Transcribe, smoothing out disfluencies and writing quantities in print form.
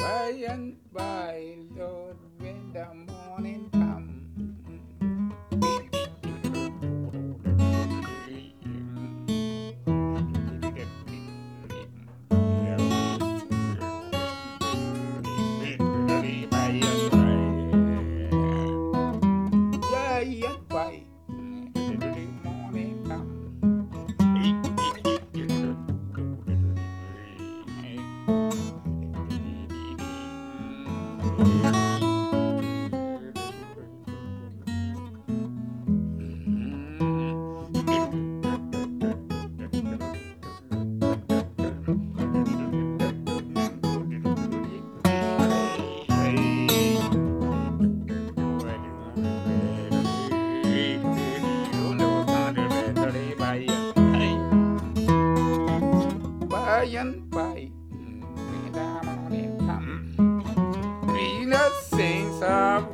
By and by, Lord, when the morning come. By and by, the morning come. By and by, when the morning come, we the saints of